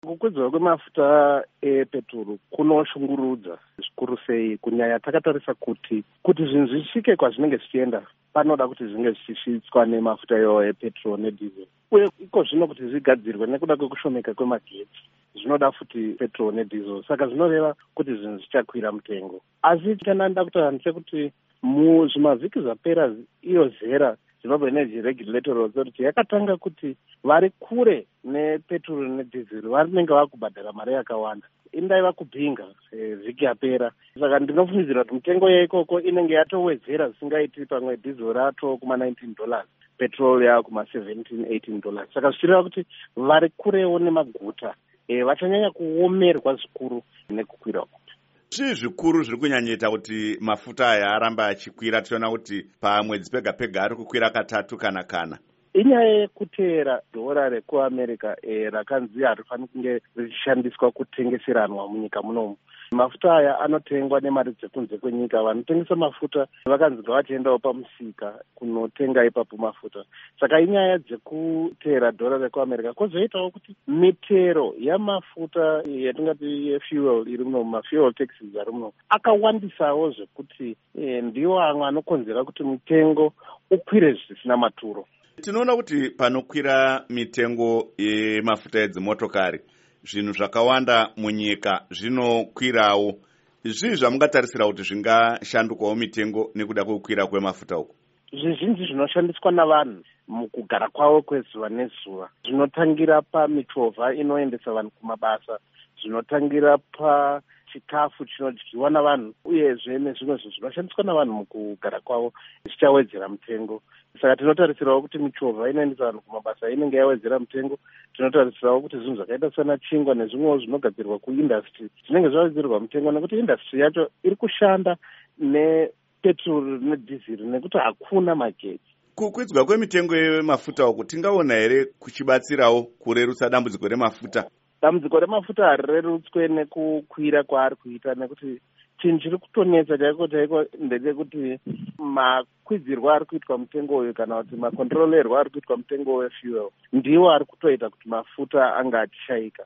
Kukwidzwa kwemafuta epeturu kunoshungurudza zvikuru sei, kunyanya takatarisa kuti zvinhu zvisvike kwazvinenge zvichienda panoda kuti zvinge zvichisvitswa nemafuta iwayo epeturu nedhizeri, uye iko zvino kuti zvigadzirwe nekuda kwekushomeka kwemagetsi zvinoda futi peturu nedhizeri, saka zvinoreva kuti zvinhu zvichakwira mutengo. Asi kana nda kutaura ndechekuti muzvimavhiki zvapera iyo zera Zimbabwe Energy Regulatory Authority yakatanga kuti vari kure nepeturu nedhizeri vanenge vakubhadhara mari yakawanda. Indaiva kupinga vhiki yapera. Saka ndinofungidzira kuti mitengo yaikoko inenge yatowedzera zvisingaiti, pamwe dhizeri rato kuma$19, petrol yakuma $17-18. Saka zvichireva kuti vari kurewo nemaguta vachanyanya kuomerwa zvikuru nekukwira uku. Zvii zvikuru zviri kunyanyaita kuti mafuta aya aramba achikwira? Tiona kuti pamwedzi pega pega ari kukwira katatu kana. Inyaya yekuteera dhora rekuAmerica rakanzi harifani kunge richishandiswa kutengeseranwa munyika munomu. Mafuta aya anotengwa nemari dzekunze kwenyika. Vanotengesa mafuta vakanzi ngavachiendawo pamusika kunotenga ipapo mafuta. Saka inyaya dzekuteera dhora rekuAmerica kwozoitawo kuti mitero yamafuta yatingati yefuel iri muno, mafuel taxes ari muno, akawandisawo zvekuti ndiwo amwe anokonzera kuti mutengo ukwire zvisina maturo. Tinoona kuti panokwira mitengo yemafuta edzimotokari, zvinhu zvakawanda munyika zvinokwirawo. Zvii zvamungatarisira kuti zvingashandukawo mitengo nekuda kwekukwira kwemafuta uku? Zvizhinji zvinoshandiswa navanhu mukugara kwavo kwezuva nezuva. Zvinotangira pamichovha inoendesa vanhu kumabasa, zvinotangira pachikafu chinodyiwa navanhu, uyezve nezvimwe zvinoshandiswa navanhu mukugara kwavo zvichawedzera mutengo. Saka tinotarisirawo kuti michovha inoendesa vanhu kumabasa inenge yawedzera mutengo. Tinotarisirawo kuti zvinhu zvakaita sana chingwa nezvimwewo zvinogadzirwa kuindastry zvinenge zvawedzerwa mutengo, nekuti indastry yacho iri kushanda nepeturu nedhizeri nekuti hakuna magetsi. Kukwidzwa kwemitengo yemafuta uku tingaona here kuchibatsirawo kurerutsa dambudziko remafuta? Dambudziko remafuta harirerutswe nekukwira kwaari kuita, nekuti chinhu chiri kutonetsa chaiko ndechekuti makwidzirwo ari kuitwa mutengo uyu kana kuti makontrolerwo ari kuitwa mutengo wefuel ndiwo ari kutoita kuti mafuta anga achishaika.